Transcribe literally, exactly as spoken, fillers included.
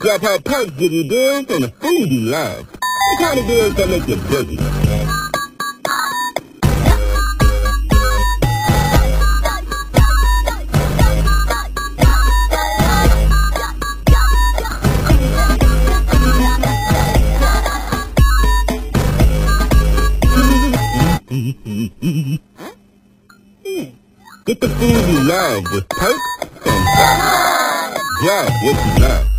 What type of perks give you deals and the food you love? What kind of deals that make you boogie? Get the food you love with perks and Grab what you love.